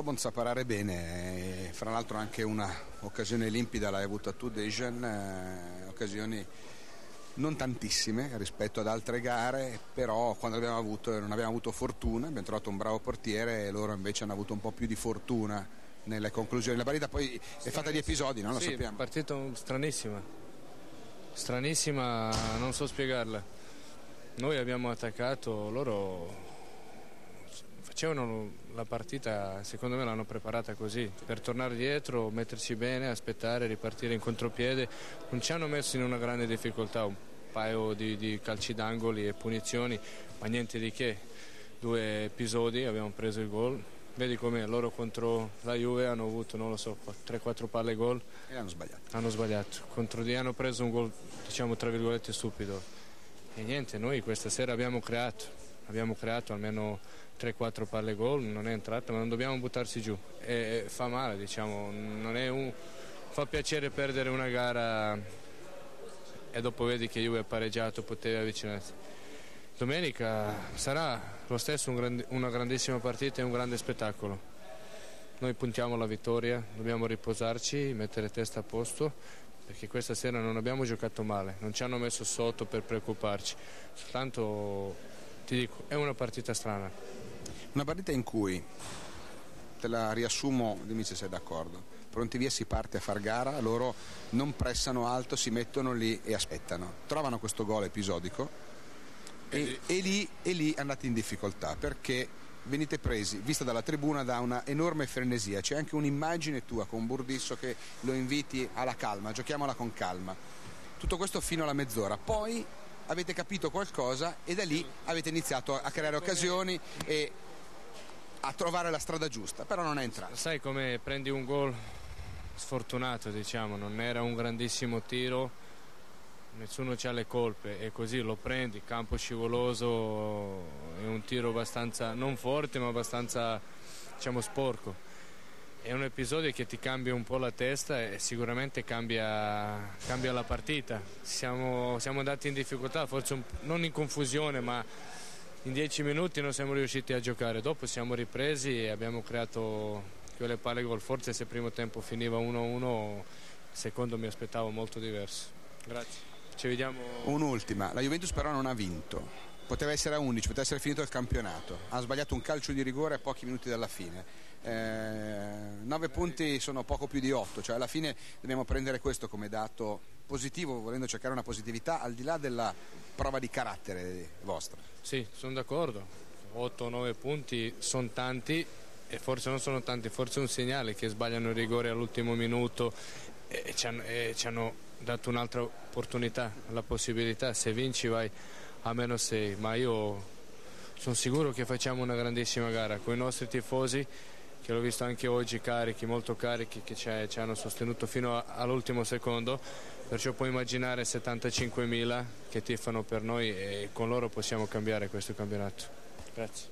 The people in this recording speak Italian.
Dortmund sa parare bene, fra l'altro anche una occasione limpida l'hai avuta tu, Dejan, occasioni non tantissime rispetto ad altre gare, però quando abbiamo avuto non abbiamo avuto fortuna, abbiamo trovato un bravo portiere e loro invece hanno avuto un po' più di fortuna nelle conclusioni. La partita poi è fatta di episodi, non lo sì, sappiamo. Partita stranissima, non so spiegarla. Noi abbiamo attaccato, loro facevano la partita, secondo me l'hanno preparata così, per tornare dietro, metterci bene, aspettare, ripartire in contropiede. Non ci hanno messo in una grande difficoltà, un paio di calci d'angoli e punizioni, ma niente di che. 2 episodi, abbiamo preso il gol. Vedi come loro contro la Juve hanno avuto, non lo so, 3-4 palle gol E hanno sbagliato. Hanno sbagliato. Contro di hanno preso un gol, diciamo tra virgolette, stupido. E niente, noi questa sera abbiamo creato almeno 3-4 palle gol, non è entrata, ma non dobbiamo buttarsi giù. E fa male, diciamo, fa piacere perdere una gara e dopo vedi che Juve ha pareggiato, potevi avvicinarsi. Domenica sarà lo stesso una grandissima partita e un grande spettacolo. Noi puntiamo alla vittoria, dobbiamo riposarci, mettere testa a posto, perché questa sera non abbiamo giocato male, non ci hanno messo sotto per preoccuparci, soltanto ti dico, è una partita strana. Una partita in cui, te la riassumo, dimmi se sei d'accordo, pronti via si parte a far gara, loro non pressano alto, si mettono lì e aspettano, trovano questo gol episodico e lì andate in difficoltà perché venite presi, vista dalla tribuna, da una enorme frenesia. C'è anche un'immagine tua con Burdisso che lo inviti alla calma, giochiamola con calma, tutto questo fino alla mezz'ora, poi avete capito qualcosa e da lì avete iniziato a creare occasioni e a trovare la strada giusta, però non è entrato. Sai come prendi un gol sfortunato, diciamo, non era un grandissimo tiro, nessuno c'ha le colpe e così lo prendi, campo scivoloso, è un tiro abbastanza non forte ma abbastanza, diciamo, sporco. È un episodio che ti cambia un po' la testa e sicuramente cambia la partita. Siamo andati in difficoltà, forse non in confusione, ma in 10 minuti non siamo riusciti a giocare. Dopo siamo ripresi e abbiamo creato quelle palle gol. Forse se il primo tempo finiva 1-1, il secondo mi aspettavo molto diverso. Grazie. Ci vediamo. Un'ultima, la Juventus però non ha vinto, poteva essere a 11, poteva essere finito il campionato, ha sbagliato un calcio di rigore a pochi minuti dalla fine, 9 punti sono poco più di 8, cioè alla fine dobbiamo prendere questo come dato positivo, volendo cercare una positività al di là della prova di carattere vostra. Sì, sono d'accordo, 8-9 punti sono tanti e forse non sono tanti, forse è un segnale che sbagliano il rigore all'ultimo minuto e ci hanno dato un'altra opportunità, la possibilità, se vinci vai a -6, ma io sono sicuro che facciamo una grandissima gara con i nostri tifosi, che l'ho visto anche oggi carichi, molto carichi, che ci hanno sostenuto fino all'ultimo secondo, perciò puoi immaginare 75.000 che tifano per noi e con loro possiamo cambiare questo campionato. Grazie.